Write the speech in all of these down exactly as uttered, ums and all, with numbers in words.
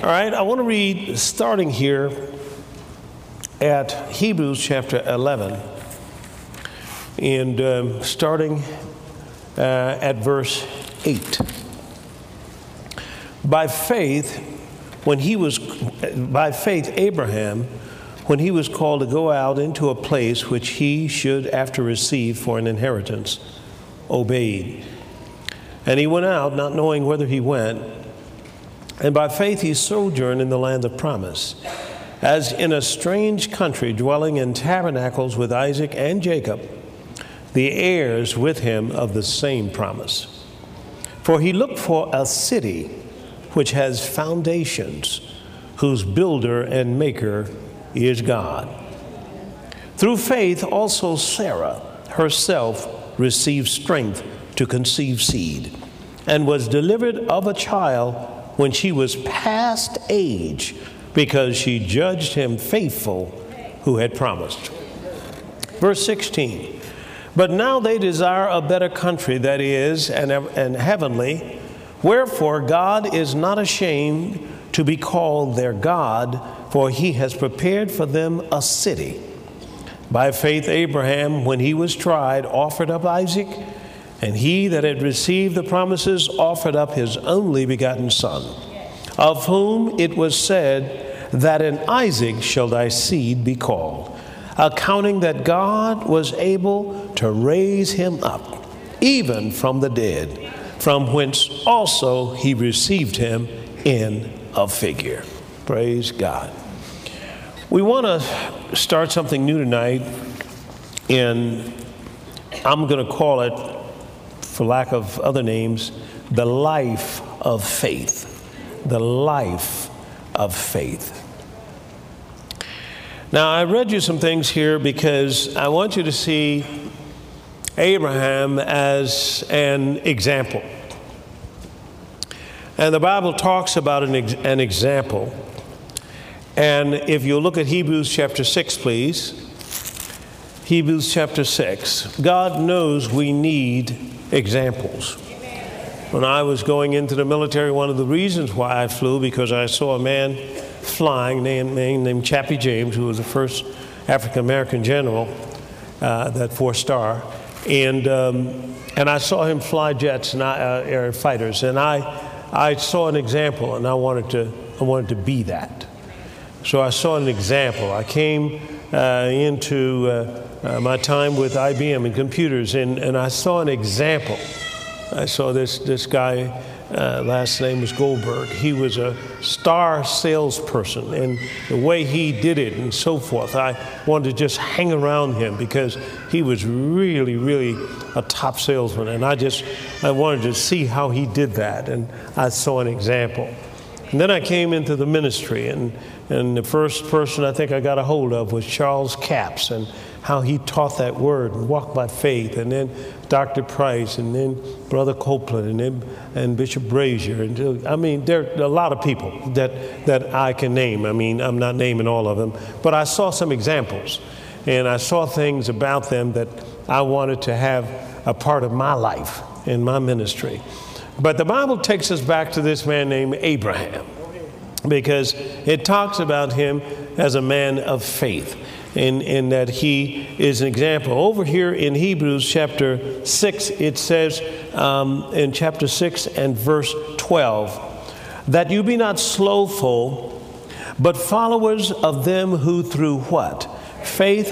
All right, I want to read starting here at Hebrews chapter eleven, and um, starting uh, at verse eight. By faith, when he was, by faith, Abraham, when he was called to go out into a place which he should after receive for an inheritance, obeyed. And he went out, not knowing whither he went. And by faith he sojourned in the land of promise, as in a strange country, dwelling in tabernacles with Isaac and Jacob, the heirs with him of the same promise. For he looked for a city which has foundations, whose builder and maker is God. Through faith also Sarah herself received strength to conceive seed, and was delivered of a child when she was past age, because she judged him faithful who had promised. Verse sixteen, but now they desire a better country, that is, and, and heavenly. Wherefore God is not ashamed to be called their God, for he has prepared for them a city. By faith Abraham, when he was tried, offered up Isaac, and he that had received the promises offered up his only begotten son, of whom it was said, that in Isaac shall thy seed be called, accounting that God was able to raise him up, even from the dead, from whence also he received him in a figure. Praise God. We want to start something new tonight, and I'm going to call it, for lack of other names, the life of faith. The life of faith. Now, I read you some things here because I want you to see Abraham as an example. And the Bible talks about an, ex- an example. And if you look at Hebrews chapter six, please. Hebrews chapter six. God knows we need examples. When I was going into the military, one of the reasons why I flew, because I saw a man flying named, named Chappie James, who was the first African-American general, uh, that four-star. And um, and I saw him fly jets and I, uh, air fighters. And I I saw an example, and I wanted to I wanted to be that. So I saw an example. I came uh, into uh, uh, my time with I B M and computers, and, and I saw an example. I saw this this guy, uh, last name was Goldberg. He was a star salesperson, and the way he did it and so forth, I wanted to just hang around him because he was really, really a top salesman. And I just, I wanted to see how he did that, and I saw an example. And then I came into the ministry, and, and the first person I think I got a hold of was Charles Capps, and how he taught that word and walked by faith, and then Doctor Price, and then Brother Copeland, and then and Bishop Brazier, and I mean there are a lot of people that that I can name. I mean I'm not naming all of them, but I saw some examples, and I saw things about them that I wanted to have a part of my life in my ministry. But the Bible takes us back to this man named Abraham, because it talks about him as a man of faith. In, in that he is an example. Over here in Hebrews chapter six, it says um, in chapter six and verse twelve, that you be not slothful, but followers of them who through what? Faith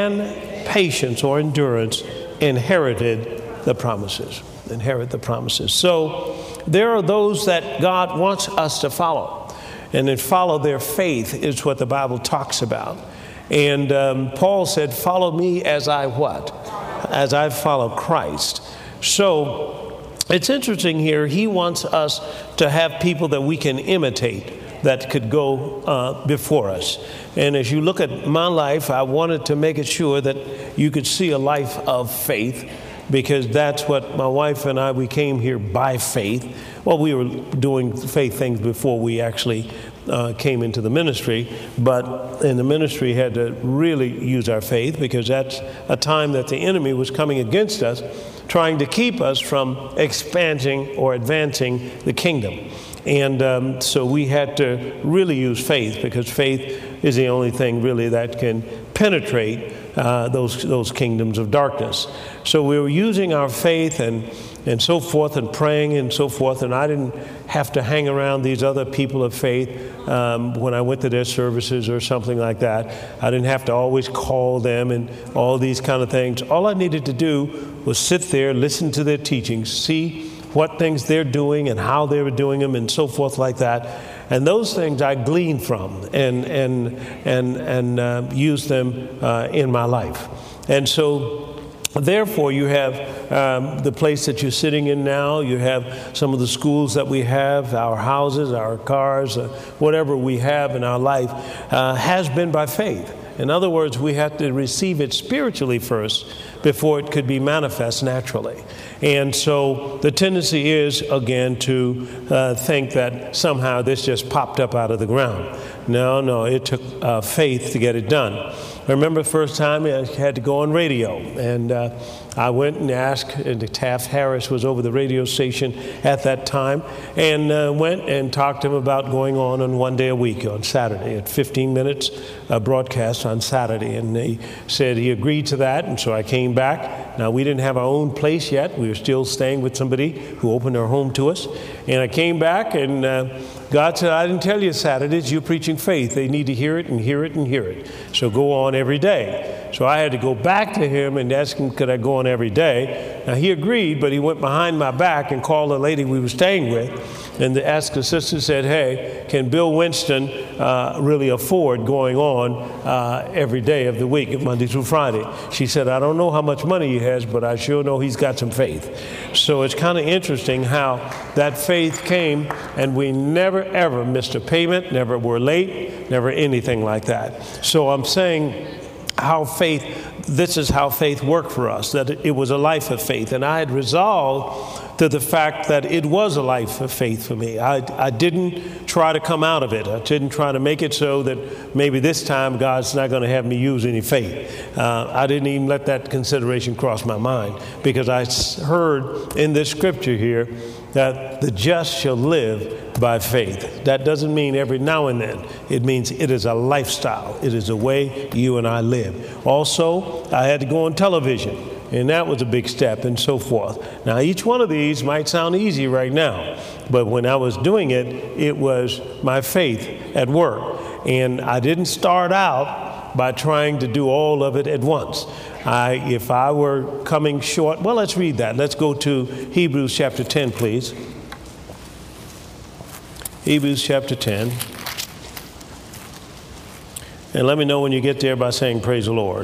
and patience or endurance inherited the promises. Inherit the promises. So there are those that God wants us to follow, and then follow their faith is what the Bible talks about. And um, Paul said, follow me as I what? As I follow Christ. So it's interesting here. He wants us to have people that we can imitate that could go uh, before us. And as you look at my life, I wanted to make it sure that you could see a life of faith, because that's what my wife and I, we came here by faith. Well, we were doing faith things before we actually Uh, came into the ministry, but in the ministry had to really use our faith, because that's a time that the enemy was coming against us, trying to keep us from expanding or advancing the kingdom. And um, so we had to really use faith, because faith is the only thing really that can penetrate uh, those those kingdoms of darkness. So we were using our faith and and so forth, and praying and so forth. And I didn't have to hang around these other people of faith um, when I went to their services or something like that. I didn't have to always call them and all these kind of things. All I needed to do was sit there, listen to their teachings, see what things they're doing and how they were doing them and so forth like that. And those things I gleaned from and and and and uh, used them uh, in my life. And so therefore, you have um, the place that you're sitting in now. You have some of the schools that we have, our houses, our cars, uh, whatever we have in our life uh, has been by faith. In other words, we have to receive it spiritually first before it could be manifest naturally. And so the tendency is, again, to uh, think that somehow this just popped up out of the ground. No, no, it took uh, faith to get it done. I remember the first time I had to go on radio, and uh, I went and asked, and Taft Harris was over the radio station at that time, and uh, went and talked to him about going on on one day a week on Saturday, at fifteen minutes uh, broadcast on Saturday. And he said he agreed to that, and so I came back. Now, we didn't have our own place yet. We were still staying with somebody who opened their home to us. And I came back, and uh, God said, I didn't tell you Saturdays, you're preaching faith. They need to hear it and hear it and hear it. So go on every day. So I had to go back to him and ask him, could I go on every day? Now, he agreed, but he went behind my back and called a lady we were staying with and asked the sister, said, hey, can Bill Winston uh, really afford going on uh, every day of the week, Monday through Friday? She said, I don't know how much money he has, but I sure know he's got some faith. So it's kind of interesting how that faith came, and we never, ever missed a payment, never were late, never anything like that. So I'm saying how faith, this is how faith worked for us, that it was a life of faith. And I had resolved to the fact that it was a life of faith for me. I, I didn't try to come out of it. I didn't try to make it so that maybe this time God's not going to have me use any faith. Uh, I didn't even let that consideration cross my mind, because I heard in this scripture here that the just shall live by faith. That doesn't mean every now and then. It means it is a lifestyle. It is a way you and I live. Also, I had to go on television, and that was a big step, and so forth. Now, each one of these might sound easy right now, but when I was doing it, it was my faith at work. And I didn't start out by trying to do all of it at once. I, if I were coming short, well, let's read that. Let's go to Hebrews chapter ten, please. Hebrews chapter ten. And let me know when you get there by saying, praise the Lord.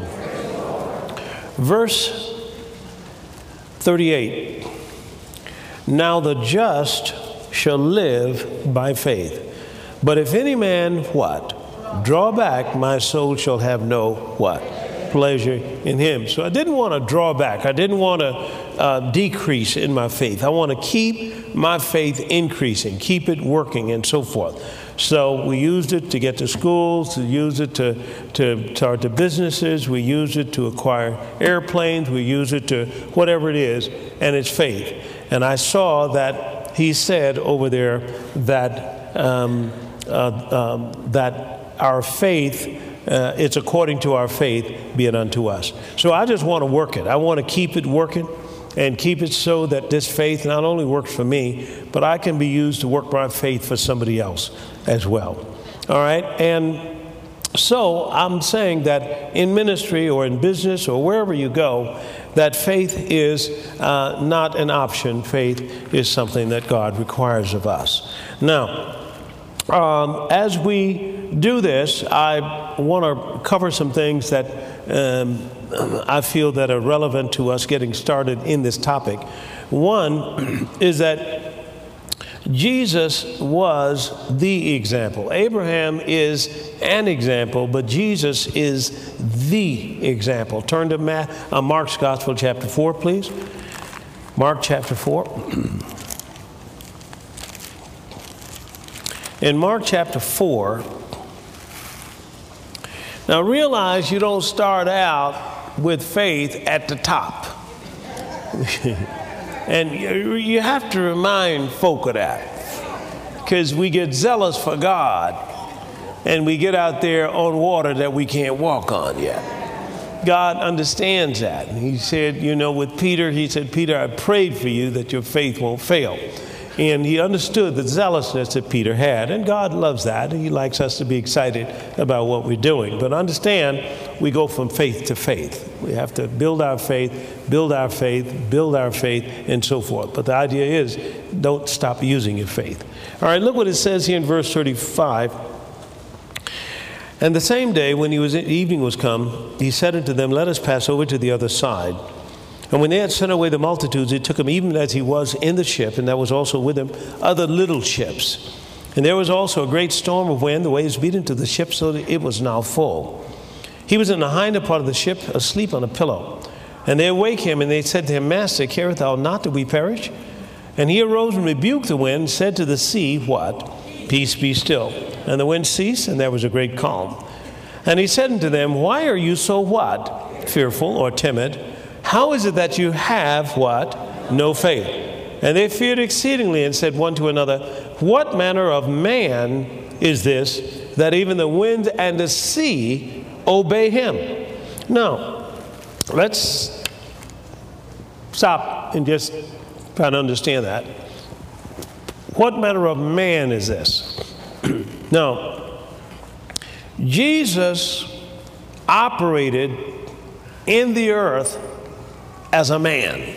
Verse thirty-eight. Now the just shall live by faith. But if any man, what? Draw back, my soul shall have no, what? Pleasure in him. So I didn't want to draw back. I didn't want to uh, decrease in my faith. I want to keep my faith increasing, keep it working, and so forth. So we used it to get to schools, to use it to, to start the businesses, we use it to acquire airplanes, we use it to whatever it is, and it's faith. And I saw that he said over there that um, uh, um, that our faith, Uh, it's according to our faith, be it unto us. So I just want to work it. I want to keep it working and keep it so that this faith not only works for me, but I can be used to work my faith for somebody else as well. All right? And so I'm saying that in ministry or in business or wherever you go, that faith is uh, not an option. Faith is something that God requires of us. Now, Um, as we do this, I want to cover some things that um, I feel that are relevant to us getting started in this topic. One is that Jesus was the example. Abraham is an example, but Jesus is the example. Turn to Ma- uh, Mark's Gospel, chapter four, please. Mark chapter four. In Mark chapter four, now realize you don't start out with faith at the top. And you, you have to remind folk of that. because we get zealous for God and we get out there on water that we can't walk on yet. God understands that. He said, you know, with Peter, he said, Peter, I prayed for you that your faith won't fail. And he understood the zealousness that Peter had. And God loves that. He likes us to be excited about what we're doing. But understand, we go from faith to faith. We have to build our faith, build our faith, build our faith, and so forth. But the idea is, don't stop using your faith. All right, look what it says here in verse thirty-five. And the same day, when he was evening was come, he said unto them, let us pass over to the other side. And when they had sent away the multitudes, it took him even as he was in the ship, and there was also with him other little ships. And there was also a great storm of wind, the waves beat into the ship, so that it was now full. He was in the hinder part of the ship, asleep on a pillow. And they awake him, and they said to him, Master, carest thou not that we perish? And he arose and rebuked the wind, said to the sea, what? Peace, be still. And the wind ceased, and there was a great calm. And he said unto them, why are you so what? Fearful or timid? How is it that you have what? No faith. And they feared exceedingly and said one to another, what manner of man is this, that even the wind and the sea obey him? Now, let's stop and just try to understand that. What manner of man is this? Now, Jesus operated in the earth as a man,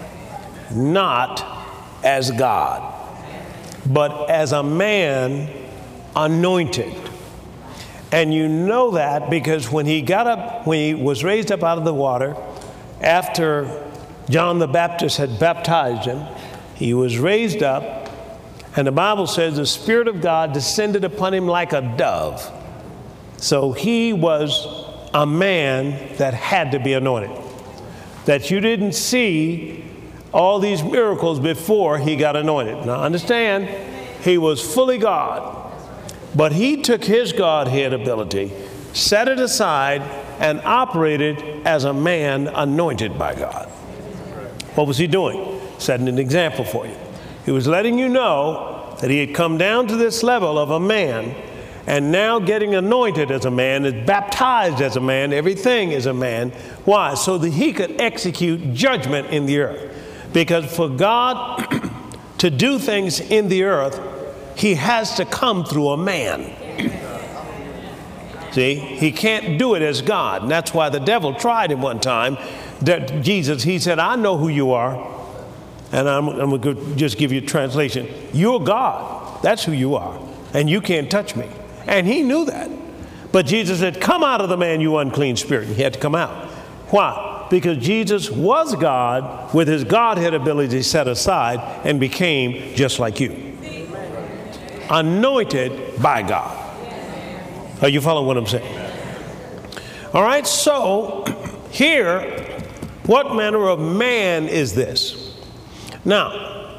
not as God, but as a man anointed. And you know that because when he got up, when he was raised up out of the water, after John the Baptist had baptized him, he was raised up. And the Bible says the Spirit of God descended upon him like a dove. So he was a man that had to be anointed. That you didn't see all these miracles before he got anointed. Now understand, he was fully God. But he took his Godhead ability, set it aside, and operated as a man anointed by God. What was he doing? Setting an example for you. He was letting you know that he had come down to this level of a man, and now getting anointed as a man, is baptized as a man, everything is a man. Why? So that he could execute judgment in the earth. Because for God to do things in the earth, he has to come through a man. See, he can't do it as God. And that's why the devil tried him one time. That Jesus, he said, I know who you are. And I'm, I'm going to just give you a translation. You're God. That's who you are. And you can't touch me. And he knew that. But Jesus said, come out of the man, you unclean spirit. He had to come out. Why? Because Jesus was God with his Godhead ability set aside and became just like you. Anointed by God. Are you following what I'm saying? All right, so here, what manner of man is this? Now,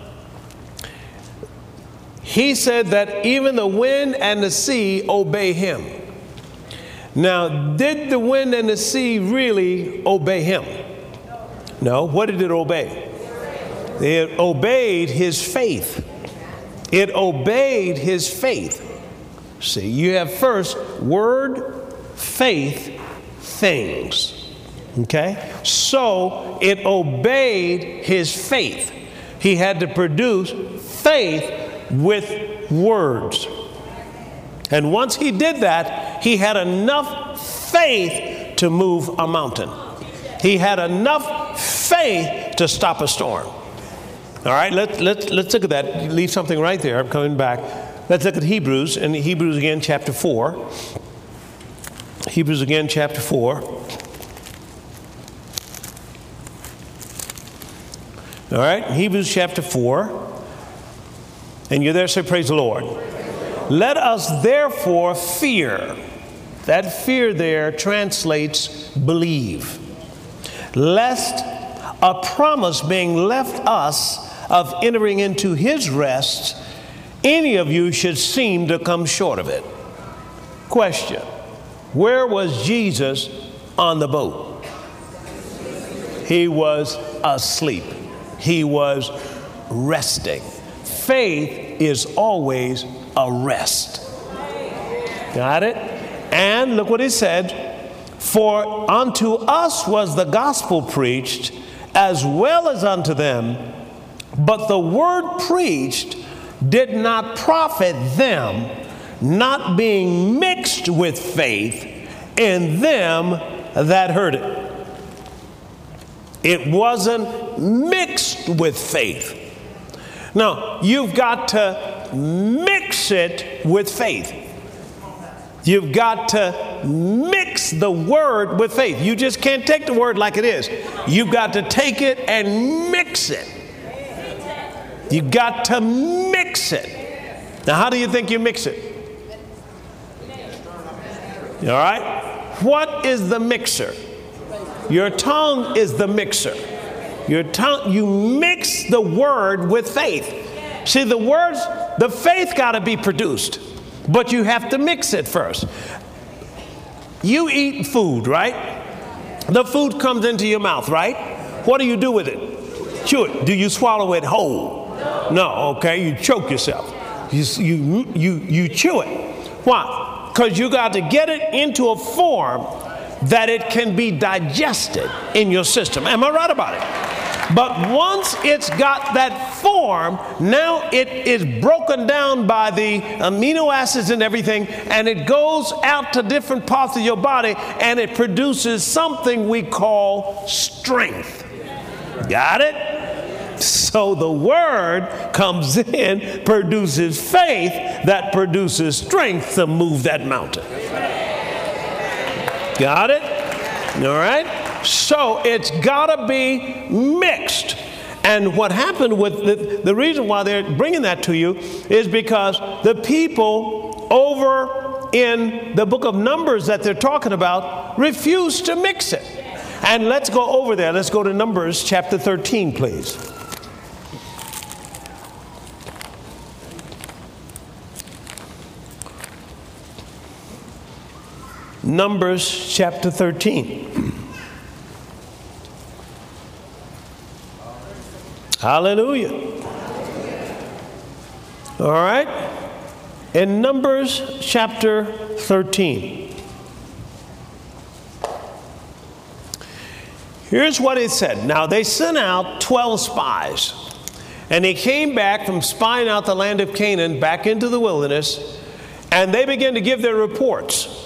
he said that even the wind and the sea obey him. Now, did the wind and the sea really obey him? No. What did it obey? It obeyed his faith. It obeyed his faith. See, you have first word, faith, things. Okay? So it obeyed his faith. He had to produce faith with words. And once he did that, he had enough faith to move a mountain. He had enough faith to stop a storm. All right, let's, let's, let's look at that. Leave something right there. I'm coming back. Let's look at Hebrews, and Hebrews again, chapter four. Hebrews again, chapter four. All right, Hebrews chapter four. And you're there, say, praise the Lord. Let us therefore fear. That fear there translates believe. Lest a promise being left us of entering into his rest, any of you should seem to come short of it. Question: where was Jesus on the boat? He was asleep. He was resting. Faith is always a rest. Got it? And look what he said. For unto us was the gospel preached, as well as unto them. But the word preached did not profit them, not being mixed with faith in them that heard it. It wasn't mixed with faith. Now, you've got to mix it with faith. You've got to mix the word with faith. You just can't take the word like it is. You've got to take it and mix it. You've got to mix it. Now, how do you think you mix it? All right? What is the mixer? Your tongue is the mixer. Your tongue, you mix the word with faith. See, the words, the faith got to be produced, but you have to mix it first. You eat food, right? The food comes into your mouth, right? What do you do with it? Chew it. Do you swallow it whole? No, okay, you choke yourself. You, you, you, you chew it. Why? Because you got to get it into a form that it can be digested in your system. Am I right about it? But once it's got that form, now it is broken down by the amino acids and everything, and it goes out to different parts of your body, and it produces something we call strength. Got it? So the word comes in, produces faith that produces strength to move that mountain. Got it? All right? So it's got to be mixed. And what happened with the, the reason why they're bringing that to you is because the people over in the book of Numbers that they're talking about refused to mix it. And let's go over there. Let's go to Numbers chapter thirteen, please. Numbers chapter thirteen. Hallelujah. All right. In Numbers chapter thirteen. Here's what it said. Now they sent out twelve spies, and they came back from spying out the land of Canaan back into the wilderness, and they began to give their reports.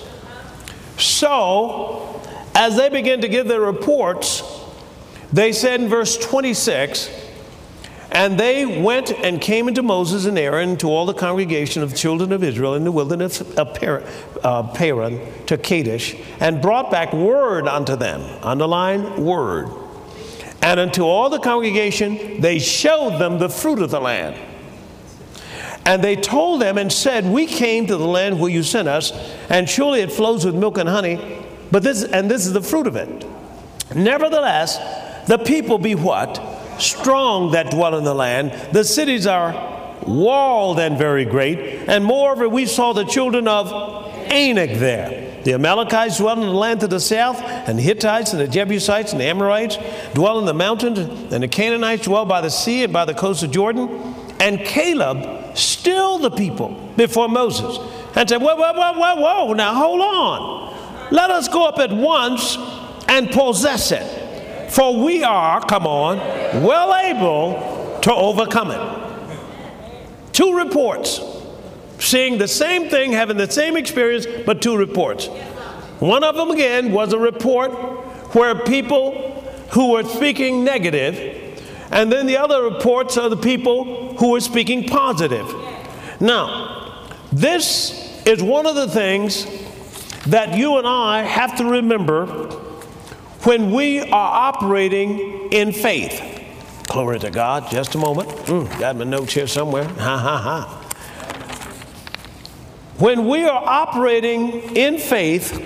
So, as they began to give their reports, they said in verse twenty-six, and they went and came into Moses and Aaron, to all the congregation of the children of Israel in the wilderness of Paran to Kadesh, and brought back word unto them, underline word. And unto all the congregation they showed them the fruit of the land. And they told them and said, we came to the land where you sent us, and surely it flows with milk and honey, but this and this is the fruit of it. Nevertheless, the people be what? Strong that dwell in the land. The cities are walled and very great. And moreover, we saw the children of Anak there. The Amalekites dwell in the land to the south, and the Hittites and the Jebusites and the Amorites dwell in the mountains, and the Canaanites dwell by the sea and by the coast of Jordan. And Caleb stilled the people before Moses and said, whoa, whoa, whoa, whoa, whoa, now hold on. Let us go up at once and possess it. For we are, come on, well able to overcome it. Two reports. Seeing the same thing, having the same experience, but two reports. One of them, again, was a report where people who were speaking negative, and then the other reports are the people who are speaking positive. Now, this is one of the things that you and I have to remember when we are operating in faith. Glory to God. Just a moment. Mm, got my notes here somewhere. Ha, ha, ha. When we are operating in faith,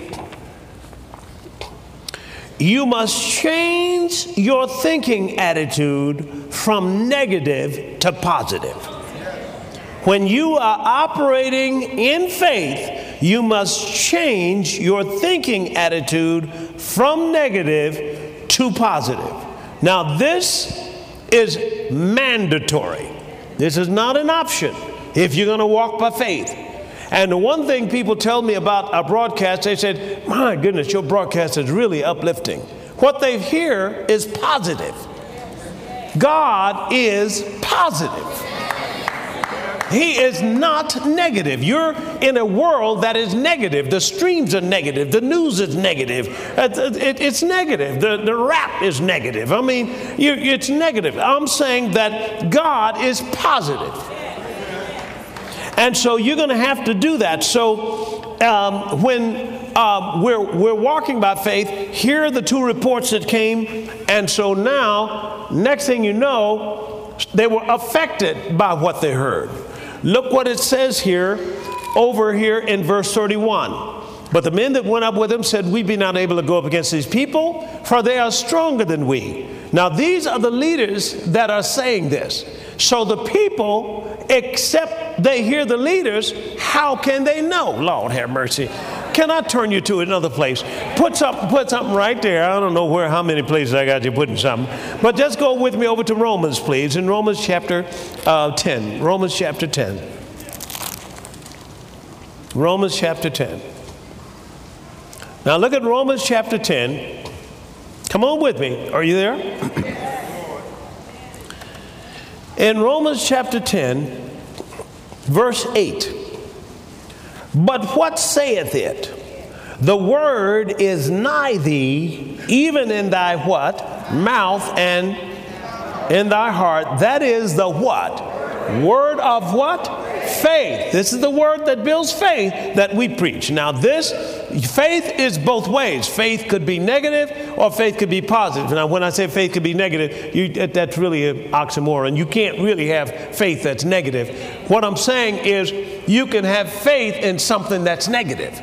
you must change your thinking attitude from negative to positive. When you are operating in faith, you must change your thinking attitude from negative to positive. Now, this is mandatory. This is not an option. if you're going to walk by faith. And the one thing people tell me about our broadcast, they said, my goodness, your broadcast is really uplifting. What they hear is positive. God is positive. He is not negative. You're in a world that is negative. The streams are negative. The news is negative. It's negative. The, the rap is negative. I mean, you, it's negative. I'm saying that God is positive. And so you're going to have to do that. So um, when uh, we're, we're walking by faith, here are the two reports that came. And so now, next thing you know, they were affected by what they heard. Look what it says here, over here in verse thirty-one. But the men that went up with him said, we be not able to go up against these people, for they are stronger than we. Now these are the leaders that are saying this. So the people, except they hear the leaders, how can they know? Lord have mercy. Can I turn you to another place? Put something, put something right there. I don't know where, how many places I got you putting something. But just go with me over to Romans, please. In Romans chapter uh, ten. Romans chapter ten. Romans chapter ten. Now look at Romans chapter ten. Come on with me. Are you there? In Romans chapter ten, verse eight. But what saith it? The word is nigh thee, even in thy what? Mouth and in thy heart. That is the what? Word of what? Faith. This is the word that builds faith that we preach. Now this, faith is both ways. Faith could be negative or faith could be positive. Now when I say faith could be negative, you, that's really an oxymoron. You can't really have faith that's negative. What I'm saying is you can have faith in something that's negative,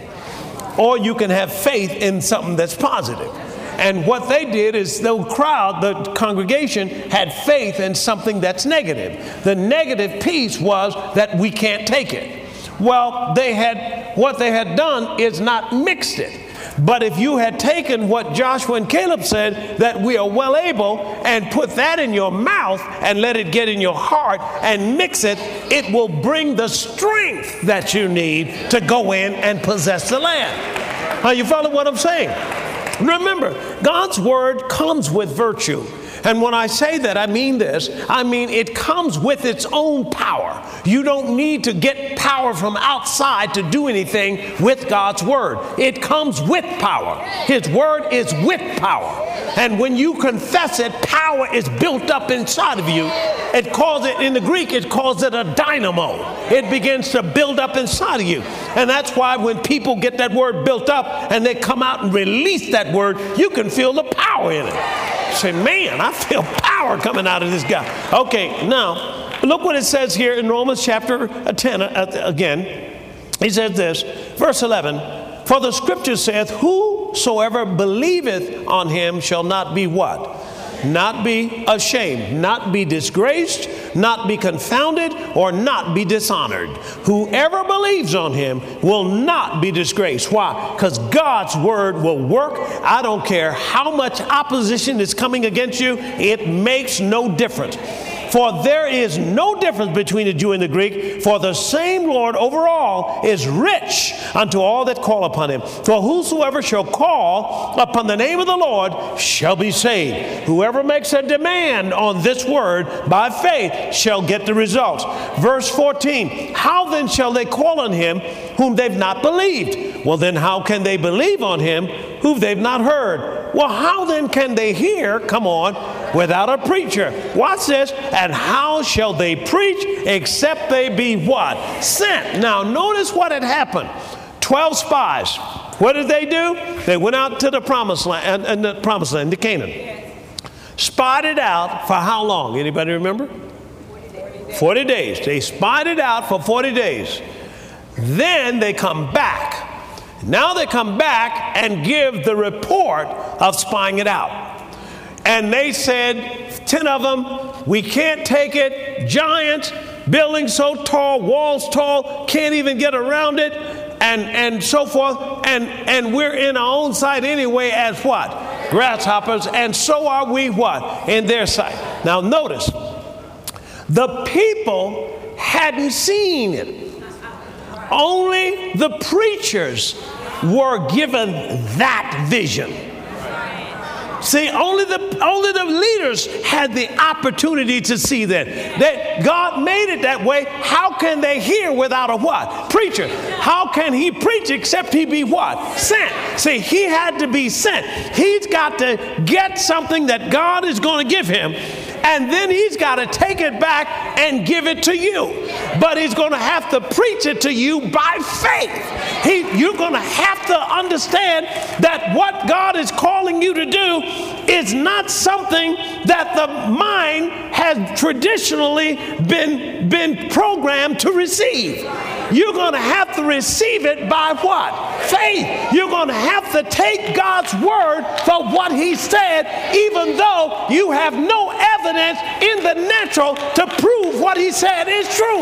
or you can have faith in something that's positive. And what they did is the crowd, the congregation, had faith in something that's negative. The negative piece was that we can't take it. Well, they had, what they had done is not mixed it. But if you had taken what Joshua and Caleb said, that we are well able, and put that in your mouth and let it get in your heart and mix it, it will bring the strength that you need to go in and possess the land. Now, you follow what I'm saying? Remember, God's word comes with virtue. And when I say that, I mean this. I mean, it comes with its own power. You don't need to get power from outside to do anything with God's word. It comes with power. His word is with power. And when you confess it, power is built up inside of you. It calls it, in the Greek, it calls it a dynamo. It begins to build up inside of you. And that's why when people get that word built up and they come out and release that word, you can feel the power in it. Say, man, I feel power coming out of this guy. Okay, now, look what it says here in Romans chapter ten again. He says this, verse eleven, for the scripture saith, whosoever believeth on him shall not be what? Not be ashamed, not be disgraced, not be confounded, or not be dishonored. Whoever believes on him will not be disgraced. Why? Because God's word will work. I don't care how much opposition is coming against you. It makes no difference. For there is no difference between the Jew and the Greek, for the same Lord over all is rich unto all that call upon him. For whosoever shall call upon the name of the Lord shall be saved. Whoever makes a demand on this word by faith shall get the results. Verse fourteen, how then shall they call on him whom they've not believed? Well, then how can they believe on him whom they've not heard? Well, how then can they hear, come on, without a preacher? Watch this. And how shall they preach except they be what? Sent. Now, notice what had happened. Twelve spies. What did they do? They went out to the promised land, and the promised land, to Canaan. Spied it out for how long? Anybody remember? forty days. They spied it out for forty days. Then they come back. Now they come back and give the report of spying it out. And they said, ten of them, we can't take it. Giants, buildings so tall, walls tall, can't even get around it, and, and so forth. And, and we're in our own sight anyway as what? Grasshoppers. And so are we what? In their sight. Now notice, the people hadn't seen it. Only the preachers were given that vision. See, only the only the leaders had the opportunity to see that. That God made it that way. How can they hear without a what? Preacher. How can he preach except he be what? Sent. See, he had to be sent. He's got to get something that God is going to give him, and then he's got to take it back and give it to you. But he's going to have to preach it to you by faith. He, you're going to have to understand that what God is calling you to do is not something that the mind has traditionally been, been programmed to receive. You're going to have to receive it by what? Faith. You're going to have to take God's word for what he said, even though you have no evidence in the natural to prove what he said is true.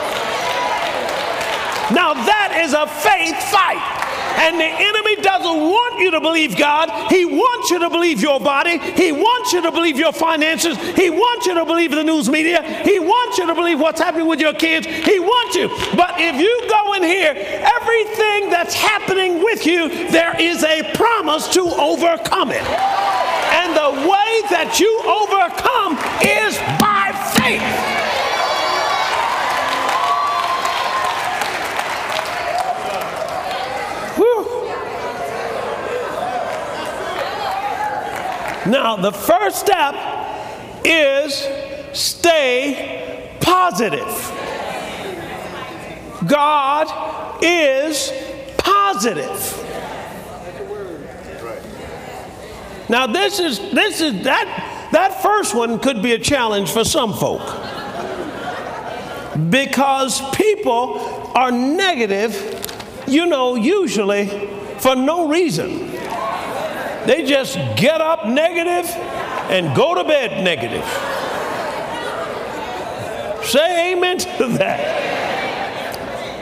Now that is a faith fight. And the enemy doesn't want you to believe God. He wants you to believe your body. He wants you to believe your finances. He wants you to believe the news media. He wants you to believe what's happening with your kids. He wants you. But if you go in here, everything that's happening with you, there is a promise to overcome it. And the way that you overcome is by faith. Now, the first step is stay positive. God is positive. Now, this is this is that that first one could be a challenge for some folk, because people are negative, you know, usually for no reason. They just get up negative and go to bed negative. Say amen to that.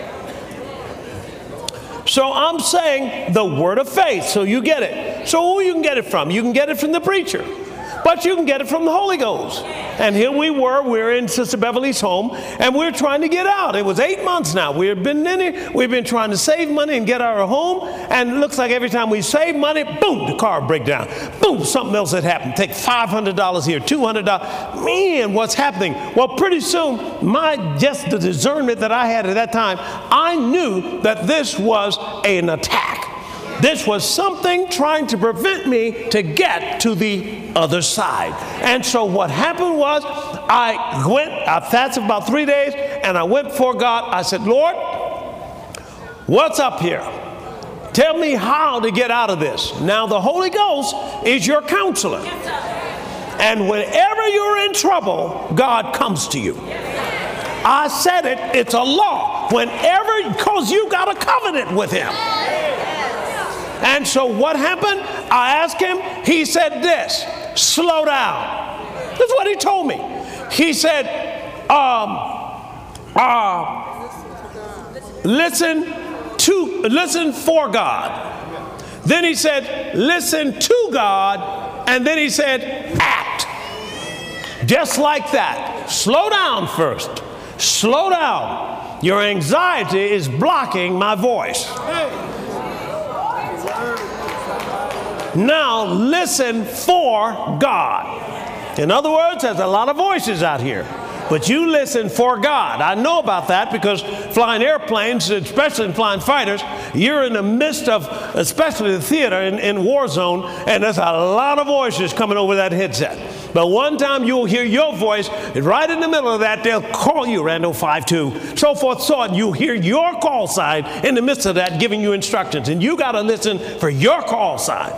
So I'm saying the word of faith, so you get it. So who you can get it from? You can get it from the preacher, but you can get it from the Holy Ghost. And here we were, we we're in Sister Beverly's home, and we're trying to get out. It was eight months now. We've been in it. We've been trying to save money and get our home. And it looks like every time we save money, boom, the car break down. Boom, something else had happened. Take five hundred dollars here, two hundred dollars. Man, what's happening? Well, pretty soon, my just the discernment that I had at that time, I knew that this was an attack. This was something trying to prevent me to get to the other side. And so what happened was I went, I fasted about three days, and I went before God. I said, Lord, what's up here? Tell me how to get out of this. Now, the Holy Ghost is your counselor. And whenever you're in trouble, God comes to you. I said it, it's a law. Whenever, because you got a covenant with him. And so what happened? I asked him, he said this, slow down. This is what he told me. He said, um, uh, listen to, listen for God. Then he said, listen to God. And then he said, act. Just like that. Slow down first. Slow down. Your anxiety is blocking my voice. Now listen for God. In other words, there's a lot of voices out here, but you listen for God. I know about that because flying airplanes, especially in flying fighters, you're in the midst of, especially the theater in, in war zone, and there's a lot of voices coming over that headset. But one time you'll hear your voice, and right in the middle of that, they'll call you, Randall five two, so forth, so on. You hear your call sign in the midst of that giving you instructions, and you got to listen for your call sign.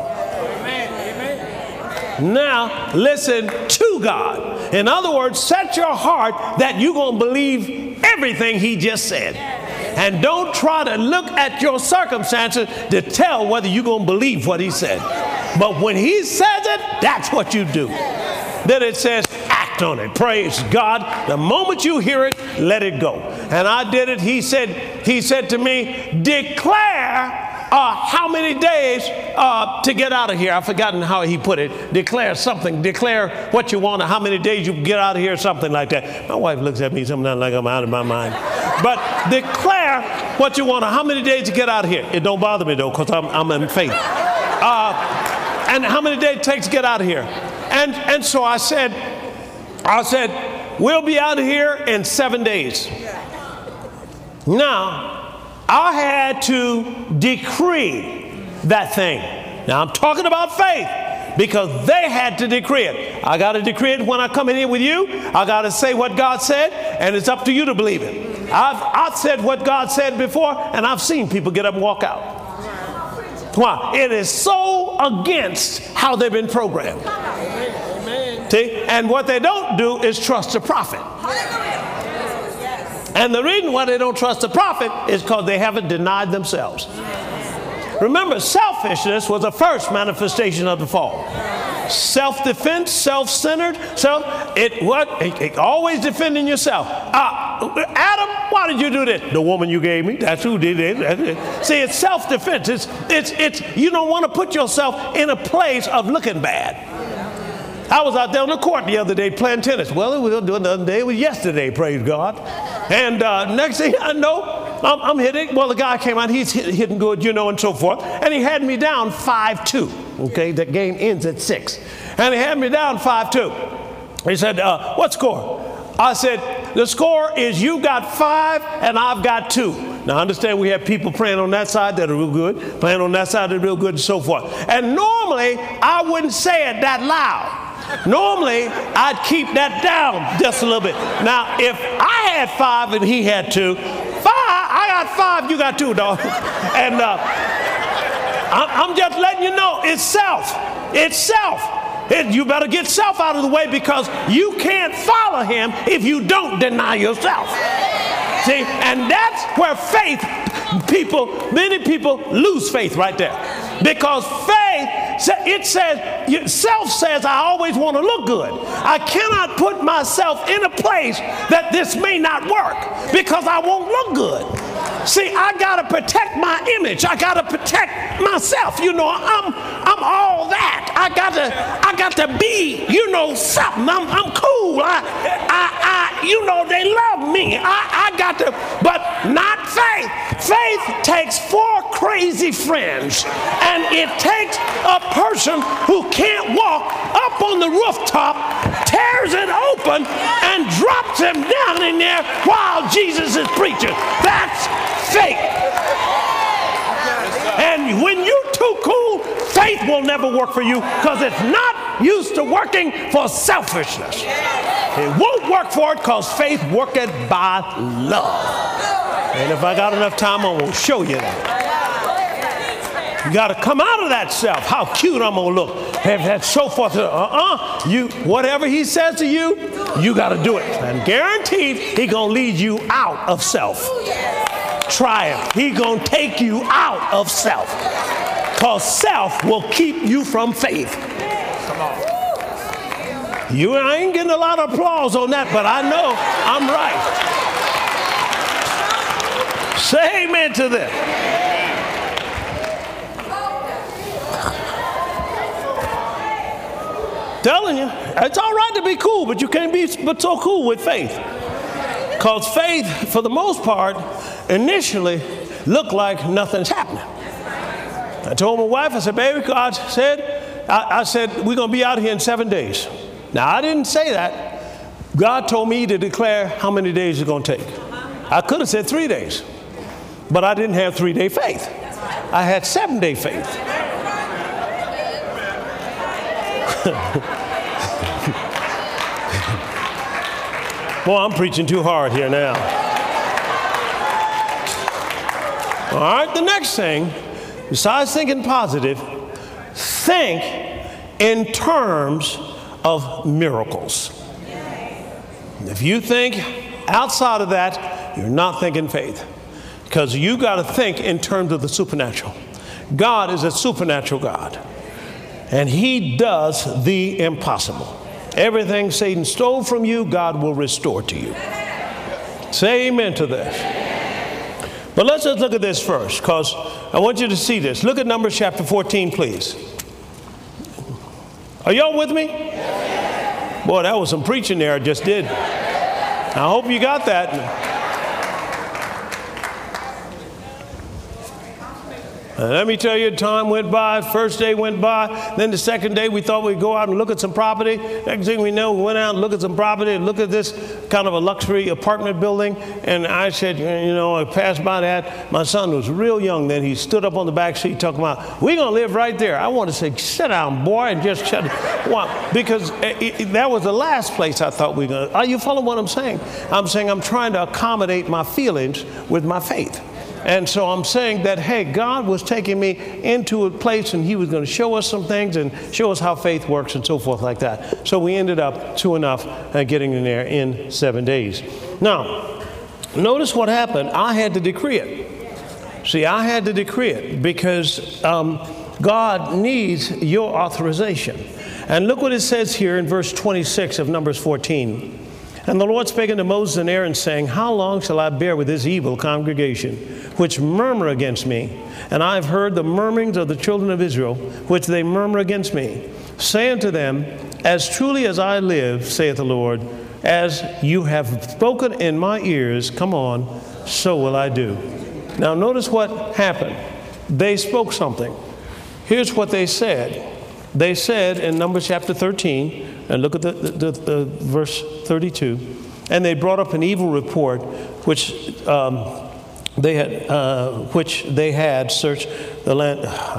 Now, listen to God. In other words, set your heart that you're going to believe everything he just said. And don't try to look at your circumstances to tell whether you're going to believe what he said. But when he says it, that's what you do. Then it says, act on it. Praise God. The moment you hear it, let it go. And I did it. He said, he said to me, declare uh, how many days uh, to get out of here. I've forgotten how he put it. Declare something. Declare what you want, or how many days you can get out of here, or something like that. My wife looks at me sometimes like I'm out of my mind. But declare what you want, or how many days to get out of here. It don't bother me, though, because I'm, I'm in faith. Uh, and how many days it takes to get out of here. And, and so I said, I said, we'll be out of here in seven days. Now, I had to decree that thing. Now, I'm talking about faith because they had to decree it. I got to decree it when I come in here with you. I got to say what God said, and it's up to you to believe it. I've, I've said what God said before, and I've seen people get up and walk out. Why? It is so against how they've been programmed. See? And what they don't do is trust the prophet. And the reason why they don't trust the prophet is because they haven't denied themselves. Remember, selfishness was the first manifestation of the fall. Self-defense, self-centered, self, it what? It, it, always defending yourself. Uh, Adam, why did you do this? The woman you gave me, that's who did it. That's it. See, it's self-defense. It's, it's, it's, you don't want to put yourself in a place of looking bad. I was out there on the court the other day playing tennis. Well, it was the other day. It was yesterday, praise God. And uh, next thing I know, I'm, I'm hitting. Well, the guy came out. He's hit, hitting good, you know, and so forth. And he had me down five two. Okay, the game ends at six. And he had me down five two. He said, uh, what score? I said, the score is you got five and I've got two. Now, I understand we have people praying on that side that are real good, playing on that side that are real good, and so forth. And normally, I wouldn't say it that loud. Normally, I'd keep that down just a little bit. Now, if I had five and he had two, five, I got five, you got two, dog. And uh, I'm just letting you know, it's self. It's self. It, you better get self out of the way because you can't follow him if you don't deny yourself. See, and that's where faith, people, many people lose faith right there. Because faith, it says, self says, I always want to look good. I cannot put myself in a place that this may not work because I won't look good. See, I got to protect my image. I got to protect myself. You know, I'm I'm all that. I got to I got to be, you know, something. I'm I'm cool. I I, I you know, they love me. I, I got to, but not faith. Faith takes four crazy friends, and it takes a person who can't walk up on the rooftop, tears it open, and drops him down in there while Jesus is preaching. That's faith. And when you're too cool, faith will never work for you because it's not used to working for selfishness. It won't work for it because faith worketh by love. And if I got enough time, I'm going to show you that. You got to come out of that self. How cute I'm going to look. And that's so forth. Uh-uh. You, whatever he says to you, you got to do it. And guaranteed, he going to lead you out of self. Try it. He going to take you out of self. Because self will keep you from faith. Come on. You, I ain't getting a lot of applause on that, but I know I'm right. Say amen to this. Telling you, it's all right to be cool, but you can't be but so cool with faith. Because faith, for the most part, initially looked like nothing's happening. I told my wife, I said, baby, God said, I, I said, we're going to be out here in seven days. Now, I didn't say that. God told me to declare how many days it's going to take. I could have said three days, but I didn't have three-day faith. I had seven-day faith. Boy, I'm preaching too hard here now. All right, the next thing, besides thinking positive, think in terms of miracles. If you think outside of that, you're not thinking faith. Because you got to think in terms of the supernatural. God is a supernatural God. And he does the impossible. Everything Satan stole from you, God will restore to you. Say amen to this. But let's just look at this first, because I want you to see this. Look at Numbers chapter fourteen, please. Are y'all with me? Boy, that was some preaching there I just did. I hope you got that. And let me tell you, time went by, first day went by, then the second day we thought we'd go out and look at some property. Next thing we know, we went out and looked at some property and looked at this kind of a luxury apartment building. And I said, you know, I passed by that. My son was real young then. He stood up on the back seat talking about, we're going to live right there. I want to say, sit down, boy, and just shut it. Why? Because it, it, that was the last place I thought we were going to. Are you following what I'm saying? I'm saying I'm trying to accommodate my feelings with my faith. And so I'm saying that, hey, God was taking me into a place and he was going to show us some things and show us how faith works and so forth like that. So we ended up, true enough, uh, getting in there in seven days. Now, notice what happened. I had to decree it. See, I had to decree it because um, God needs your authorization. And look what it says here in verse twenty-six of Numbers fourteen. And the Lord spake unto Moses and Aaron, saying, how long shall I bear with this evil congregation, which murmur against me? And I have heard the murmurings of the children of Israel, which they murmur against me. Say unto them, as truly as I live, saith the Lord, as you have spoken in my ears, come on, so will I do. Now notice what happened. They spoke something. Here's what they said. They said in Numbers chapter thirteen, and look at the, the, the verse thirty-two, and they brought up an evil report which um, they had uh, which they had searched the land,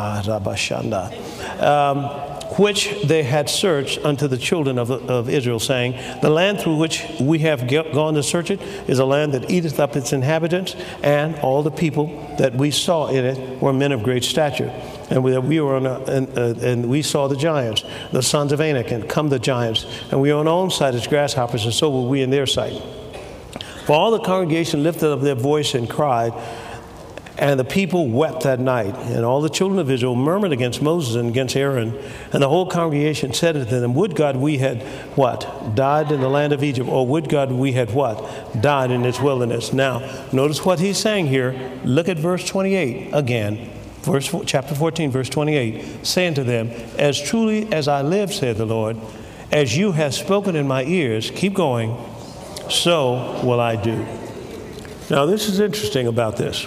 um, which they had searched unto the children of, of Israel, saying, the land through which we have gone to search it is a land that eateth up its inhabitants, and all the people that we saw in it were men of great stature. And we, we were on a, and, uh, and we saw the giants, the sons of Anak, and come the giants, and we were on our own side as grasshoppers, and so were we in their sight. For all the congregation lifted up their voice and cried, and the people wept that night. And all the children of Israel murmured against Moses and against Aaron. And the whole congregation said unto them, would God we had what? Died in the land of Egypt. Or would God we had what? Died in its wilderness. Now, notice what he's saying here. Look at verse twenty-eight again. Verse, chapter fourteen, verse twenty-eight, saying to them, as truly as I live, saith the Lord, as you have spoken in my ears, keep going, so will I do. Now, this is interesting about this.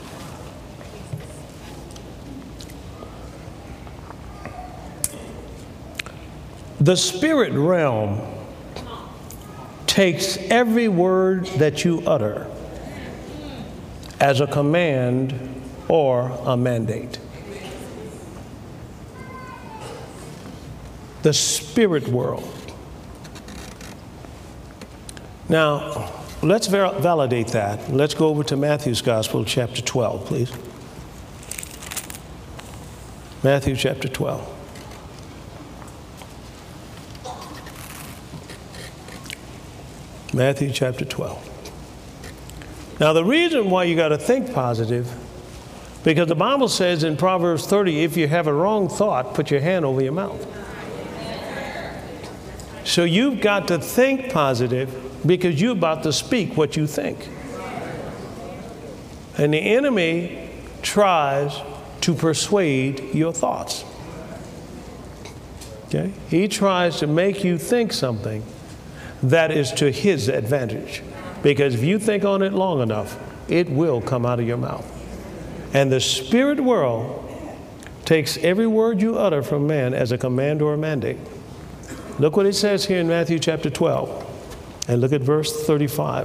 The spirit realm takes every word that you utter as a command or a mandate. The spirit world. Now, let's ver- validate that. Let's go over to Matthew's Gospel, chapter twelve, please. Matthew chapter twelve. Matthew chapter twelve. Now, the reason why you got to think positive, because the Bible says in Proverbs thirty, if you have a wrong thought, put your hand over your mouth. So you've got to think positive because you're about to speak what you think. And the enemy tries to persuade your thoughts. Okay? He tries to make you think something that is to his advantage. Because if you think on it long enough, it will come out of your mouth. And the spirit world takes every word you utter from man as a command or a mandate. Look what it says here in Matthew chapter twelve. And look at verse thirty-five.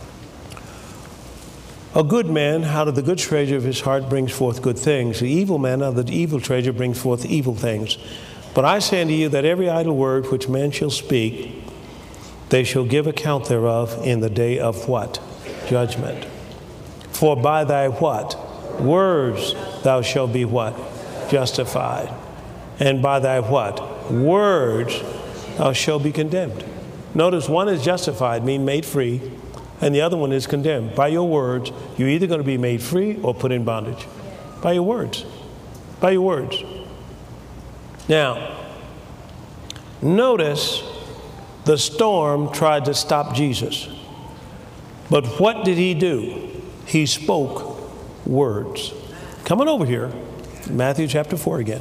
A good man out of the good treasure of his heart brings forth good things. The evil man out of the evil treasure brings forth evil things. But I say unto you that every idle word which man shall speak, they shall give account thereof in the day of what? Judgment. For by thy what? Words thou shalt be what? Justified. And by thy what? Words thou shalt be condemned. Notice one is justified, mean made free, and the other one is condemned. By your words, you're either going to be made free or put in bondage. By your words. By your words. Now, notice the storm tried to stop Jesus. But what did he do? He spoke words. Come on over here. Matthew chapter four again.